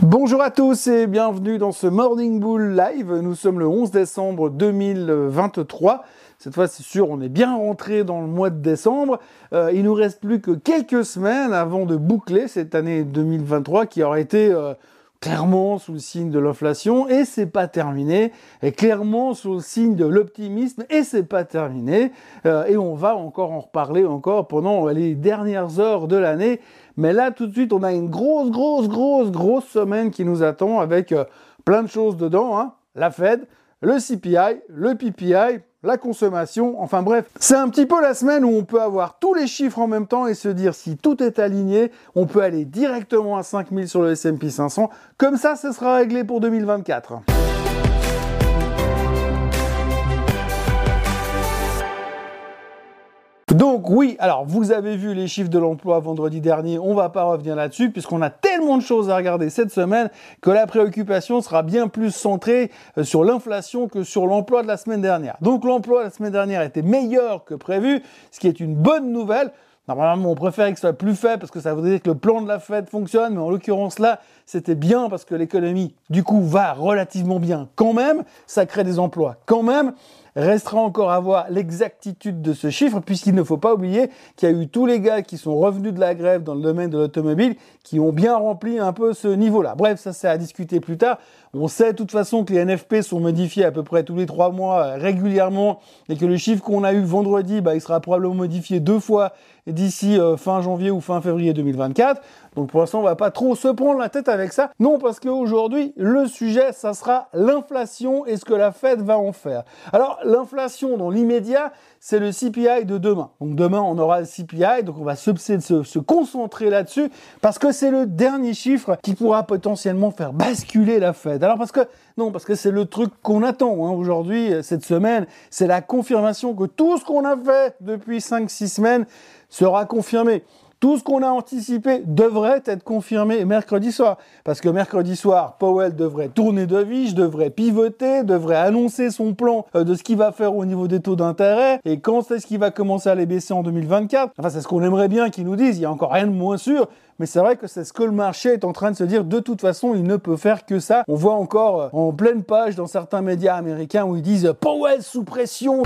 Bonjour à tous et bienvenue dans ce Morning Bull Live. Nous sommes le 11 décembre 2023. Cette fois, c'est sûr, on est bien rentré dans le mois de décembre. Il nous reste plus que quelques semaines avant de boucler cette année 2023 qui aurait été clairement sous le signe de l'inflation et c'est pas terminé. Et clairement sous le signe de l'optimisme et c'est pas terminé. Et on va encore en reparler encore pendant les dernières heures de l'année. Mais là, tout de suite, on a une grosse semaine qui nous attend avec plein de choses dedans, hein. La Fed, le CPI, le PPI, la consommation, enfin bref. C'est un petit peu la semaine où on peut avoir tous les chiffres en même temps et se dire si tout est aligné, on peut aller directement à 5000 sur le S&P 500. Comme ça, ce sera réglé pour 2024. Donc oui, alors vous avez vu les chiffres de l'emploi vendredi dernier, on va pas revenir là-dessus puisqu'on a tellement de choses à regarder cette semaine que la préoccupation sera bien plus centrée sur l'inflation que sur l'emploi de la semaine dernière. Donc l'emploi de la semaine dernière était meilleur que prévu, ce qui est une bonne nouvelle. Normalement, on préfère que ce soit plus faible parce que ça voudrait dire que le plan de la Fed fonctionne, mais en l'occurrence là, c'était bien parce que l'économie, du coup, va relativement bien quand même, ça crée des emplois quand même. Restera encore à voir l'exactitude de ce chiffre, puisqu'il ne faut pas oublier qu'il y a eu tous les gars qui sont revenus de la grève dans le domaine de l'automobile, qui ont bien rempli un peu ce niveau-là. Bref, ça c'est à discuter plus tard. On sait de toute façon que les NFP sont modifiés à peu près tous les 3 mois régulièrement, et que le chiffre qu'on a eu vendredi, il sera probablement modifié 2 fois d'ici fin janvier ou fin février 2024. Donc pour l'instant, on va pas trop se prendre la tête avec ça. Non, parce qu'aujourd'hui, le sujet, ça sera l'inflation et ce que la Fed va en faire. Alors, l'inflation, dans l'immédiat, c'est le CPI de demain. Donc demain, on aura le CPI, donc on va se concentrer là-dessus, parce que c'est le dernier chiffre qui pourra potentiellement faire basculer la Fed. Alors parce que c'est le truc qu'on attend aujourd'hui, cette semaine, c'est la confirmation que tout ce qu'on a fait depuis 5-6 semaines sera confirmé. Tout ce qu'on a anticipé devrait être confirmé mercredi soir. Parce que mercredi soir, Powell devrait tourner de vige, devrait pivoter, devrait annoncer son plan de ce qu'il va faire au niveau des taux d'intérêt et quand est-ce qu'il va commencer à les baisser en 2024. Enfin, c'est ce qu'on aimerait bien qu'il nous dise. Il y a encore rien de moins sûr. Mais c'est vrai que c'est ce que le marché est en train de se dire. De toute façon, il ne peut faire que ça. On voit encore en pleine page dans certains médias américains où ils disent Powell sous pression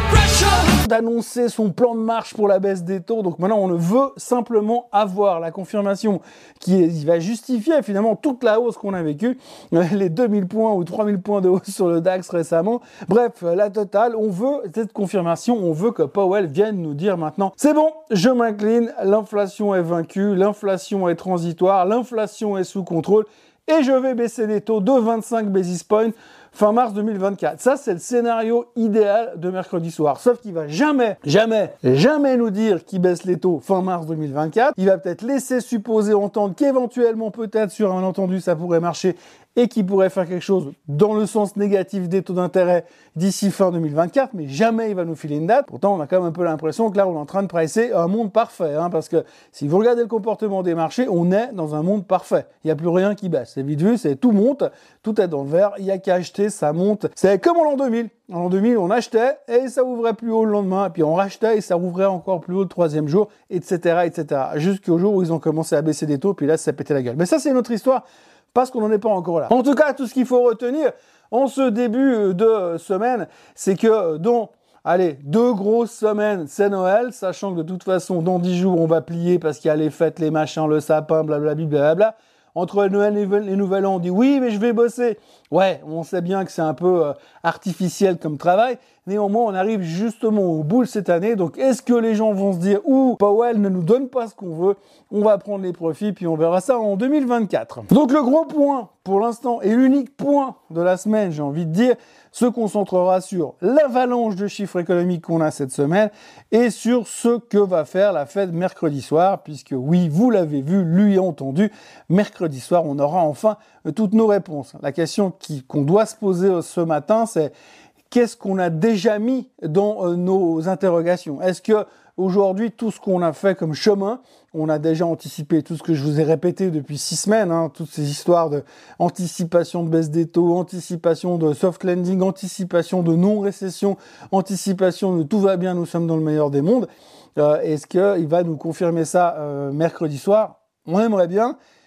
d'annoncer son plan de marche pour la baisse des taux. Donc maintenant, on ne veut simplement avoir la confirmation qui va justifier finalement toute la hausse qu'on a vécue, les 2000 points ou 3000 points de hausse sur le DAX récemment. Bref, la totale, on veut cette confirmation, on veut que Powell vienne nous dire maintenant, c'est bon, je m'incline, l'inflation est vaincue, l'inflation est transitoire, l'inflation est sous contrôle et je vais baisser les taux de 25 basis points fin mars 2024. Ça, c'est le scénario idéal de mercredi soir. Sauf qu'il va jamais nous dire qu'il baisse les taux fin mars 2024. Il va peut-être laisser supposer entendre qu'éventuellement, peut-être, sur un entendu, ça pourrait marcher et qu'il pourrait faire quelque chose dans le sens négatif des taux d'intérêt d'ici fin 2024, mais jamais il va nous filer une date. Pourtant, on a quand même un peu l'impression que là, on est en train de presser un monde parfait, parce que si vous regardez le comportement des marchés, on est dans un monde parfait. Il n'y a plus rien qui baisse. C'est vite vu, tout monte, tout est dans le vert, il n'y a qu'à acheter, ça monte. C'est comme en l'an 2000. En l'an 2000, on achetait et ça ouvrait plus haut le lendemain, et puis on rachetait et ça ouvrait encore plus haut le troisième jour, etc., jusqu'au jour où ils ont commencé à baisser des taux, puis là, ça pétait la gueule. Mais ça, c'est une autre histoire, parce qu'on n'en est pas encore là. En tout cas, tout ce qu'il faut retenir en ce début de semaine, c'est que dans 2 grosses semaines, c'est Noël, sachant que de toute façon, dans 10 jours, on va plier parce qu'il y a les fêtes, les machins, le sapin, blablabla. Entre Noël et les Nouvel An, on dit oui, mais je vais bosser. Ouais, on sait bien que c'est un peu artificiel comme travail. Néanmoins, on arrive justement au bout de cette année. Donc, est-ce que les gens vont se dire Powell ne nous donne pas ce qu'on veut, on va prendre les profits, puis on verra ça en 2024. Donc, le gros point, pour l'instant, et l'unique point de la semaine, j'ai envie de dire, se concentrera sur l'avalanche de chiffres économiques qu'on a cette semaine et sur ce que va faire la Fed mercredi soir, puisque oui, vous l'avez vu, lu et entendu, mercredi soir, on aura enfin toutes nos réponses. La question qu'on doit se poser ce matin, c'est qu'est-ce qu'on a déjà mis dans nos interrogations? Est-ce que aujourd'hui, tout ce qu'on a fait comme chemin, on a déjà anticipé tout ce que je vous ai répété depuis 6 semaines, toutes ces histoires de anticipation de baisse des taux, anticipation de soft landing, anticipation de non-récession, anticipation de tout va bien, nous sommes dans le meilleur des mondes. Est-ce qu'il va nous confirmer ça mercredi soir? On aimerait bien,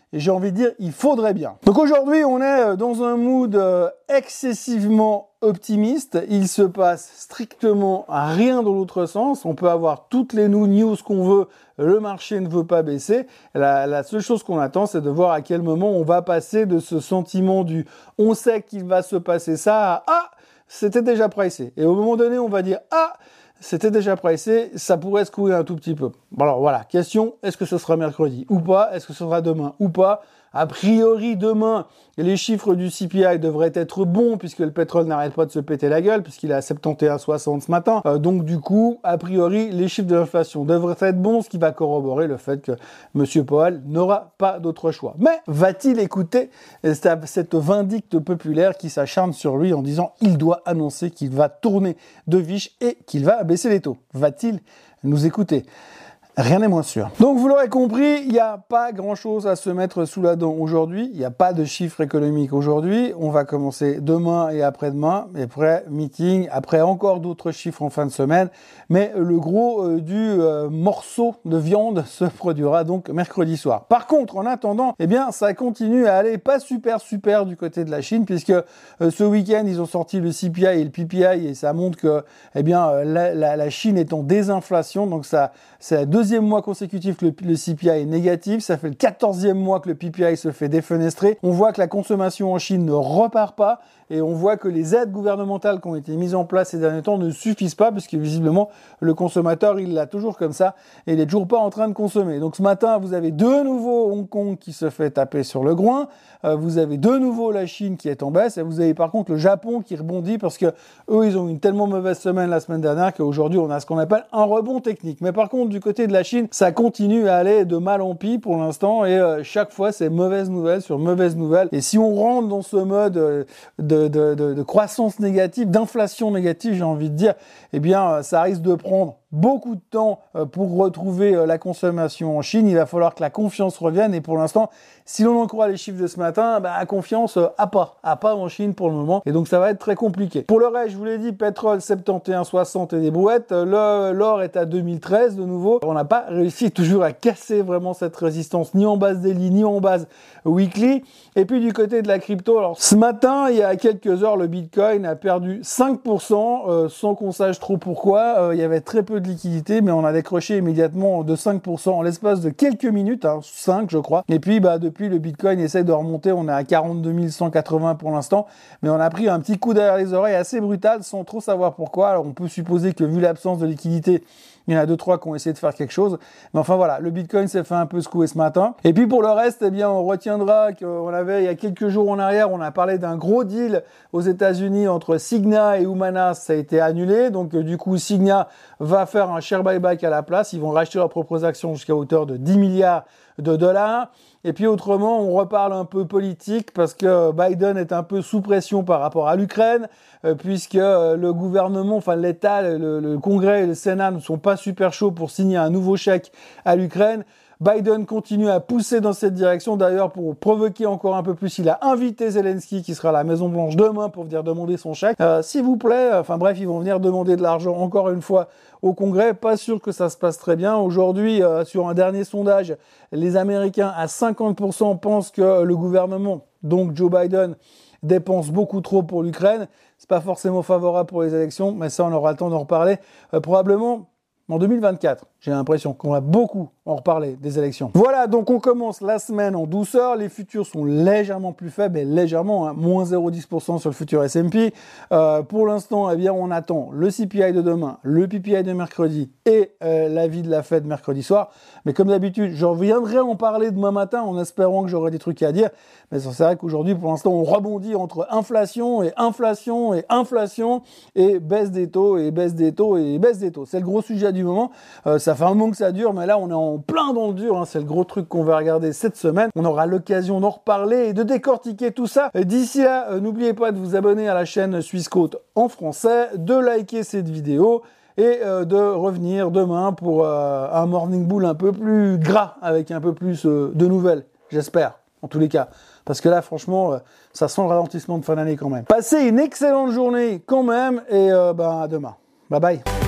et j'ai envie de dire, il faudrait bien. Donc aujourd'hui, on est dans un mood excessivement optimiste. Il se passe strictement rien dans l'autre sens. On peut avoir toutes les news qu'on veut. Le marché ne veut pas baisser. La seule chose qu'on attend, c'est de voir à quel moment on va passer de ce sentiment du « on sait qu'il va se passer ça » à « ah, c'était déjà pricé ». Et au moment donné, on va dire « ah, c'était déjà pricé, ça pourrait se couler un tout petit peu ». Alors voilà, question, est-ce que ce sera mercredi ou pas? Est-ce que ce sera demain ou pas? A priori, demain, les chiffres du CPI devraient être bons puisque le pétrole n'arrête pas de se péter la gueule puisqu'il est à 71,60 ce matin. Donc du coup, a priori, les chiffres de l'inflation devraient être bons, ce qui va corroborer le fait que M. Powell n'aura pas d'autre choix. Mais va-t-il écouter cette vindicte populaire qui s'acharne sur lui en disant il doit annoncer qu'il va tourner de viche et qu'il va baisser les taux? Va-t-il nous écouter? Rien n'est moins sûr. Donc vous l'aurez compris, il n'y a pas grand-chose à se mettre sous la dent aujourd'hui. Il n'y a pas de chiffres économiques aujourd'hui. On va commencer demain et après-demain. Et après, meeting. Après, encore d'autres chiffres en fin de semaine. Mais le gros du morceau de viande se produira donc mercredi soir. Par contre, en attendant, eh bien, ça continue à aller pas super du côté de la Chine puisque ce week-end, ils ont sorti le CPI et le PPI et ça montre que, eh bien, la Chine est en désinflation. Donc ça, c'est la deuxième mois consécutif que le CPI est négatif, ça fait le 14e mois que le PPI se fait défenestrer. On voit que la consommation en Chine ne repart pas et on voit que les aides gouvernementales qui ont été mises en place ces derniers temps ne suffisent pas puisque visiblement le consommateur il l'a toujours comme ça et il est toujours pas en train de consommer. Donc ce matin vous avez de nouveau Hong Kong qui se fait taper sur le groin, vous avez de nouveau la Chine qui est en baisse et vous avez par contre le Japon qui rebondit parce que eux ils ont eu une tellement mauvaise semaine la semaine dernière qu'aujourd'hui on a ce qu'on appelle un rebond technique. Mais par contre du côté de la Chine, ça continue à aller de mal en pis pour l'instant et chaque fois c'est mauvaise nouvelle sur mauvaise nouvelle. Et si on rentre dans ce mode de croissance négative, d'inflation négative, j'ai envie de dire, eh bien ça risque de prendre beaucoup de temps pour retrouver la consommation en Chine. Il va falloir que la confiance revienne et pour l'instant, si l'on en croit les chiffres de ce matin, la confiance a pas en Chine pour le moment et donc ça va être très compliqué. Pour le reste, je vous l'ai dit, pétrole 71,60 et des brouettes, l'or est à 2013 de nouveau. On n'a pas réussi toujours à casser vraiment cette résistance ni en base daily ni en base weekly. Et puis du côté de la crypto, alors ce matin, il y a quelques heures, le Bitcoin a perdu 5% sans qu'on sache trop pourquoi. Il y avait très peu de liquidité, mais on a décroché immédiatement de 5% en l'espace de quelques minutes, 5 je crois. Et puis depuis le Bitcoin essaie de remonter, on est à 42 180 pour l'instant, mais on a pris un petit coup derrière les oreilles assez brutal sans trop savoir pourquoi. Alors on peut supposer que vu l'absence de liquidité, il y en a 2-3 qui ont essayé de faire quelque chose. Mais enfin voilà, le Bitcoin s'est fait un peu secouer ce matin. Et puis pour le reste, eh bien, on retiendra qu'on avait, il y a quelques jours en arrière, on a parlé d'un gros deal aux États-Unis entre Cigna et Humana. Ça a été annulé. Donc du coup, Cigna va faire un share buyback à la place. Ils vont racheter leurs propres actions jusqu'à hauteur de 10 milliards de dollars. Et puis autrement, on reparle un peu politique parce que Biden est un peu sous pression par rapport à l'Ukraine, puisque le gouvernement, enfin l'État, le Congrès et le Sénat ne sont pas super chauds pour signer un nouveau chèque à l'Ukraine. Biden continue à pousser dans cette direction. D'ailleurs, pour provoquer encore un peu plus, il a invité Zelensky, qui sera à la Maison-Blanche demain, pour venir demander son chèque. S'il vous plaît, enfin bref, ils vont venir demander de l'argent encore une fois au Congrès. Pas sûr que ça se passe très bien. Aujourd'hui, sur un dernier sondage, les Américains à 50% pensent que le gouvernement, donc Joe Biden, dépense beaucoup trop pour l'Ukraine. C'est pas forcément favorable pour les élections, mais ça, on aura le temps d'en reparler. Probablement en 2024. J'ai l'impression qu'on va beaucoup en reparler des élections. Voilà, donc on commence la semaine en douceur. Les futurs sont légèrement plus faibles, et légèrement, moins 0,10% sur le futur S&P. Pour l'instant, eh bien, on attend le CPI de demain, le PPI de mercredi et l'avis de la Fed mercredi soir. Mais comme d'habitude, je reviendrai en parler demain matin en espérant que j'aurai des trucs à dire. Mais c'est vrai qu'aujourd'hui, pour l'instant, on rebondit entre inflation et inflation et inflation et baisse des taux et baisse des taux et baisse des taux. C'est le gros sujet du moment. Ça fait un moment que ça dure, mais là, on est en plein dans le dur. C'est le gros truc qu'on va regarder cette semaine. On aura l'occasion d'en reparler et de décortiquer tout ça. D'ici là, n'oubliez pas de vous abonner à la chaîne Suisse Côte en français, de liker cette vidéo et de revenir demain pour un Morning Bull un peu plus gras, avec un peu plus de nouvelles, j'espère, en tous les cas. Parce que là, franchement, ça sent le ralentissement de fin d'année quand même. Passez une excellente journée quand même et à demain. Bye bye.